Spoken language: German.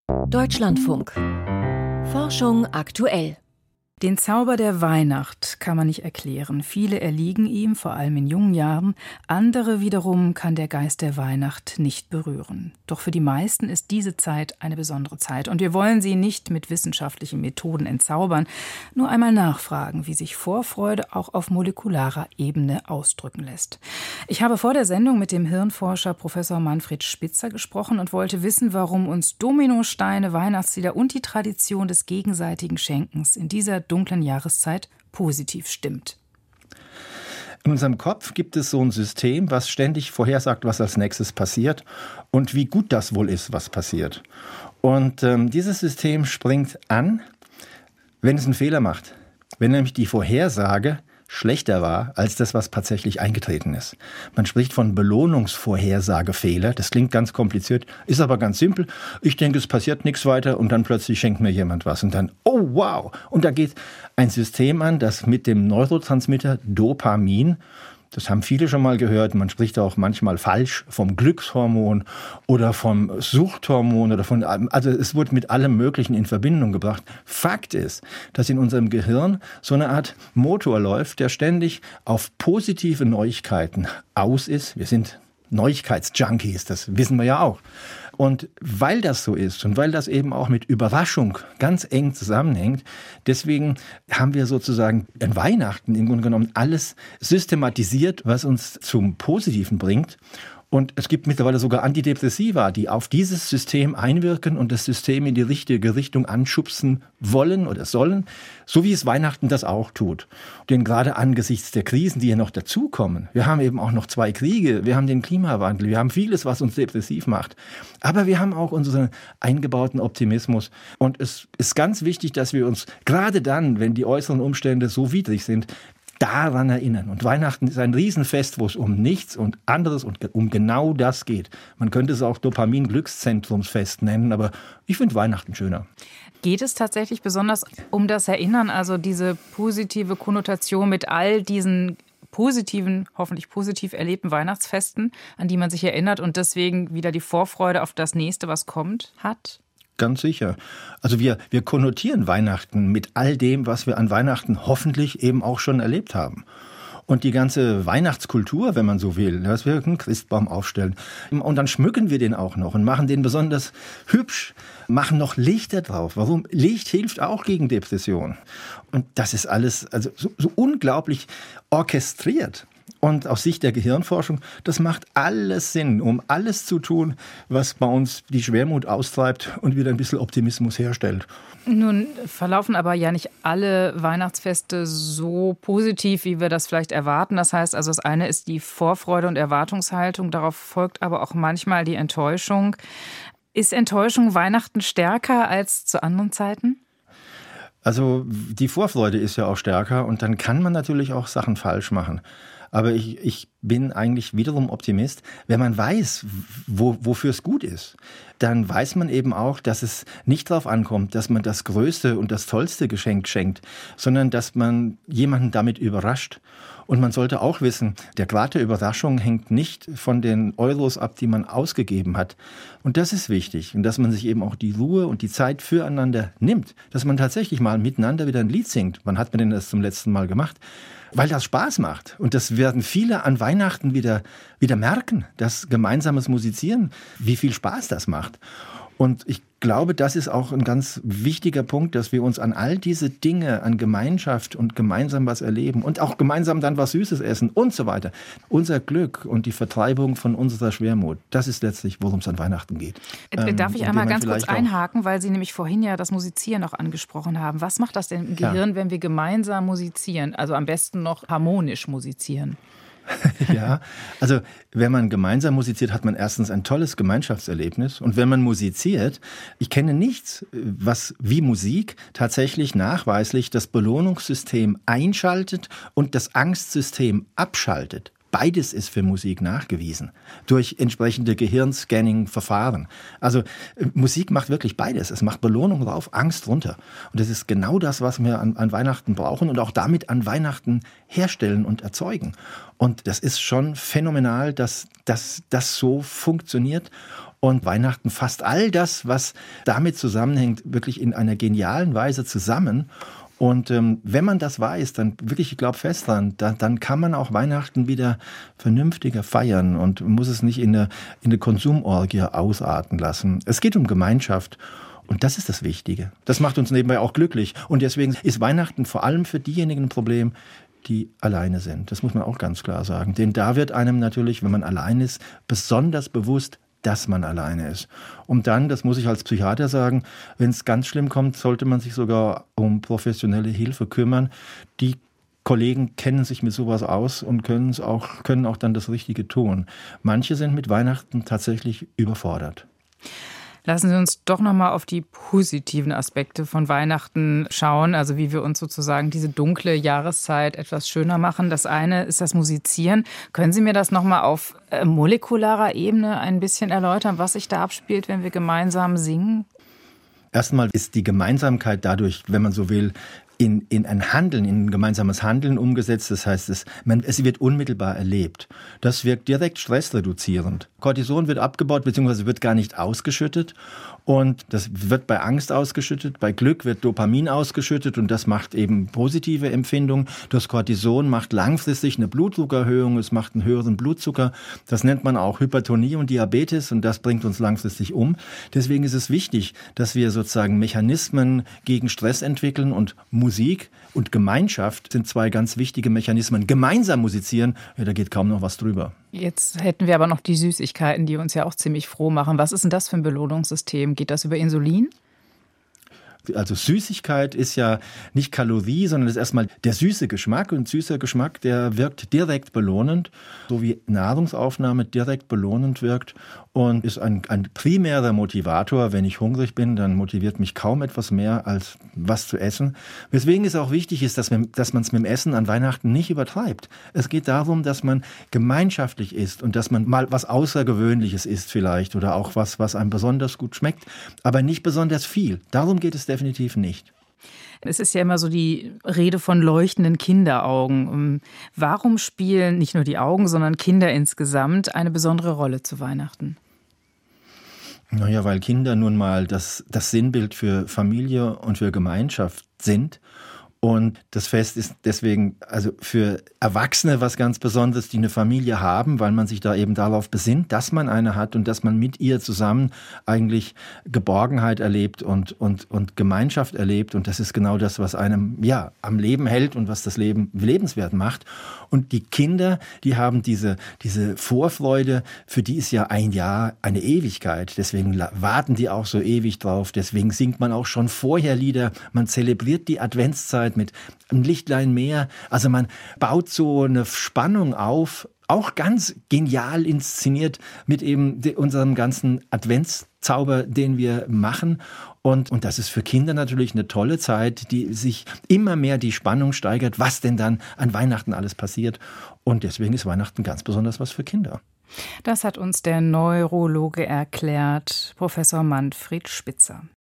Deutschlandfunk. Forschung aktuell. Den Zauber der Weihnacht kann man nicht erklären. Viele erliegen ihm, vor allem in jungen Jahren. Andere wiederum kann der Geist der Weihnacht nicht berühren. Doch für die meisten ist diese Zeit eine besondere Zeit. Und wir wollen sie nicht mit wissenschaftlichen Methoden entzaubern, nur einmal nachfragen, wie sich Vorfreude auch auf molekularer Ebene ausdrücken lässt. Ich habe vor der Sendung mit dem Hirnforscher Professor Manfred Spitzer gesprochen und wollte wissen, warum uns Dominosteine, Weihnachtslieder und die Tradition des gegenseitigen Schenkens in dieser dunklen Jahreszeit positiv stimmt. In unserem Kopf gibt es so ein System, was ständig vorhersagt, was als nächstes passiert und wie gut das wohl ist, was passiert. Und dieses System springt an, wenn es einen Fehler macht. Wenn nämlich die Vorhersage schlechter war als das, was tatsächlich eingetreten ist. Man spricht von Belohnungsvorhersagefehler. Das klingt ganz kompliziert, ist aber ganz simpel. Ich denke, es passiert nichts weiter und dann plötzlich schenkt mir jemand was. Und dann, oh wow! Und da geht ein System an, das mit dem Neurotransmitter Dopamin, das haben viele schon mal gehört, man spricht auch manchmal falsch vom Glückshormon oder vom Suchthormon oder also es wird mit allem Möglichen in Verbindung gebracht. Fakt ist, dass in unserem Gehirn so eine Art Motor läuft, der ständig auf positive Neuigkeiten aus ist. Wir sind Neuigkeitsjunkies, das wissen wir ja auch. Und weil das so ist und weil das eben auch mit Überraschung ganz eng zusammenhängt, deswegen haben wir sozusagen an Weihnachten im Grunde genommen alles systematisiert, was uns zum Positiven bringt. Und es gibt mittlerweile sogar Antidepressiva, die auf dieses System einwirken und das System in die richtige Richtung anschubsen wollen oder sollen, so wie es Weihnachten das auch tut. Denn gerade angesichts der Krisen, die hier noch dazukommen, wir haben eben auch noch 2 Kriege, wir haben den Klimawandel, wir haben vieles, was uns depressiv macht. Aber wir haben auch unseren eingebauten Optimismus. Und es ist ganz wichtig, dass wir uns gerade dann, wenn die äußeren Umstände so widrig sind, daran erinnern. Und Weihnachten ist ein Riesenfest, wo es um nichts und anderes und um genau das geht. Man könnte es auch Dopamin-Glückszentrumsfest nennen, aber ich finde Weihnachten schöner. Geht es tatsächlich besonders um das Erinnern, also diese positive Konnotation mit all diesen positiven, hoffentlich positiv erlebten Weihnachtsfesten, an die man sich erinnert und deswegen wieder die Vorfreude auf das Nächste, was kommt, hat? Ganz sicher. Also wir konnotieren Weihnachten mit all dem, was wir an Weihnachten hoffentlich eben auch schon erlebt haben. Und die ganze Weihnachtskultur, wenn man so will, dass wir einen Christbaum aufstellen. Und dann schmücken wir den auch noch und machen den besonders hübsch, machen noch Lichter drauf. Warum? Licht hilft auch gegen Depression. Und das ist alles also so unglaublich orchestriert. Und aus Sicht der Gehirnforschung, das macht alles Sinn, um alles zu tun, was bei uns die Schwermut austreibt und wieder ein bisschen Optimismus herstellt. Nun verlaufen aber ja nicht alle Weihnachtsfeste so positiv, wie wir das vielleicht erwarten. Das heißt also, das eine ist die Vorfreude und Erwartungshaltung, darauf folgt aber auch manchmal die Enttäuschung. Ist Enttäuschung Weihnachten stärker als zu anderen Zeiten? Also die Vorfreude ist ja auch stärker und dann kann man natürlich auch Sachen falsch machen. Aber ich bin eigentlich wiederum Optimist. Wenn man weiß, wofür es gut ist, dann weiß man eben auch, dass es nicht darauf ankommt, dass man das größte und das tollste Geschenk schenkt, sondern dass man jemanden damit überrascht. Und man sollte auch wissen, der Grad der Überraschung hängt nicht von den Euros ab, die man ausgegeben hat. Und das ist wichtig. Und dass man sich eben auch die Ruhe und die Zeit füreinander nimmt. Dass man tatsächlich mal miteinander wieder ein Lied singt. Wann hat man denn das zum letzten Mal gemacht? Weil das Spaß macht. Und das werden viele an Weihnachten wieder merken, das gemeinsames Musizieren, wie viel Spaß das macht. Und ich glaube, das ist auch ein ganz wichtiger Punkt, dass wir uns an all diese Dinge, an Gemeinschaft und gemeinsam was erleben und auch gemeinsam dann was Süßes essen und so weiter. Unser Glück und die Vertreibung von unserer Schwermut, das ist letztlich, worum es an Weihnachten geht. Darf ich einmal ganz kurz einhaken, weil Sie nämlich vorhin ja das Musizieren auch angesprochen haben. Was macht das denn im Gehirn, wenn wir gemeinsam musizieren? Also am besten noch harmonisch musizieren. Ja, also wenn man gemeinsam musiziert, hat man erstens ein tolles Gemeinschaftserlebnis. Und wenn man musiziert, ich kenne nichts, was wie Musik tatsächlich nachweislich das Belohnungssystem einschaltet und das Angstsystem abschaltet. Beides ist für Musik nachgewiesen durch entsprechende Gehirnscanning-Verfahren. Also Musik macht wirklich beides. Es macht Belohnung rauf, Angst runter. Und das ist genau das, was wir an Weihnachten brauchen und auch damit an Weihnachten herstellen und erzeugen. Und das ist schon phänomenal, dass das so funktioniert. Und Weihnachten fasst all das, was damit zusammenhängt, wirklich in einer genialen Weise zusammen. Und wenn man das weiß, dann wirklich, ich glaube fest dran, dann kann man auch Weihnachten wieder vernünftiger feiern und muss es nicht in eine Konsumorgie ausarten lassen. Es geht um Gemeinschaft. Und das ist das Wichtige. Das macht uns nebenbei auch glücklich. Und deswegen ist Weihnachten vor allem für diejenigen ein Problem, die alleine sind. Das muss man auch ganz klar sagen. Denn da wird einem natürlich, wenn man allein ist, besonders bewusst, dass man alleine ist. Und dann, das muss ich als Psychiater sagen, wenn es ganz schlimm kommt, sollte man sich sogar um professionelle Hilfe kümmern. Die Kollegen kennen sich mit sowas aus und können auch dann das Richtige tun. Manche sind mit Weihnachten tatsächlich überfordert. Lassen Sie uns doch noch mal auf die positiven Aspekte von Weihnachten schauen, also wie wir uns sozusagen diese dunkle Jahreszeit etwas schöner machen. Das eine ist das Musizieren. Können Sie mir das noch mal auf molekularer Ebene ein bisschen erläutern, was sich da abspielt, wenn wir gemeinsam singen? Erstmal ist die Gemeinsamkeit dadurch, wenn man so will, in ein gemeinsames Handeln umgesetzt. Das heißt, es wird unmittelbar erlebt. Das wirkt direkt stressreduzierend. Cortison wird abgebaut bzw. wird gar nicht ausgeschüttet. Und das wird bei Angst ausgeschüttet, bei Glück wird Dopamin ausgeschüttet und das macht eben positive Empfindungen. Das Cortison macht langfristig eine Blutdruckerhöhung, es macht einen höheren Blutzucker. Das nennt man auch Hypertonie und Diabetes und das bringt uns langfristig um. Deswegen ist es wichtig, dass wir sozusagen Mechanismen gegen Stress entwickeln und Musik und Gemeinschaft sind zwei ganz wichtige Mechanismen. Gemeinsam musizieren, ja, da geht kaum noch was drüber. Jetzt hätten wir aber noch die Süßigkeiten, die uns ja auch ziemlich froh machen. Was ist denn das für ein Belohnungssystem? Geht das über Insulin? Also Süßigkeit ist ja nicht Kalorie, sondern ist erstmal der süße Geschmack. Und süßer Geschmack, der wirkt direkt belohnend, so wie Nahrungsaufnahme direkt belohnend wirkt und ist ein primärer Motivator. Wenn ich hungrig bin, dann motiviert mich kaum etwas mehr, als was zu essen. Weswegen es auch wichtig ist, dass man es mit dem Essen an Weihnachten nicht übertreibt. Es geht darum, dass man gemeinschaftlich isst und dass man mal was Außergewöhnliches isst vielleicht oder auch was einem besonders gut schmeckt, aber nicht besonders viel. Darum geht es definitiv nicht. Es ist ja immer so die Rede von leuchtenden Kinderaugen. Warum spielen nicht nur die Augen, sondern Kinder insgesamt eine besondere Rolle zu Weihnachten? Naja, weil Kinder nun mal das Sinnbild für Familie und für Gemeinschaft sind. Und das Fest ist deswegen also für Erwachsene was ganz Besonderes, die eine Familie haben, weil man sich da eben darauf besinnt, dass man eine hat und dass man mit ihr zusammen eigentlich Geborgenheit erlebt und Gemeinschaft erlebt. Und das ist genau das, was einem ja am Leben hält und was das Leben lebenswert macht. Und die Kinder, die haben diese Vorfreude, für die ist ja ein Jahr eine Ewigkeit. Deswegen warten die auch so ewig drauf. Deswegen singt man auch schon vorher Lieder. Man zelebriert die Adventszeit mit einem Lichtlein mehr. Also man baut so eine Spannung auf, auch ganz genial inszeniert mit eben unserem ganzen Adventszauber, den wir machen. Und das ist für Kinder natürlich eine tolle Zeit, die sich immer mehr die Spannung steigert, was denn dann an Weihnachten alles passiert. Und deswegen ist Weihnachten ganz besonders was für Kinder. Das hat uns der Neurologe erklärt, Professor Manfred Spitzer.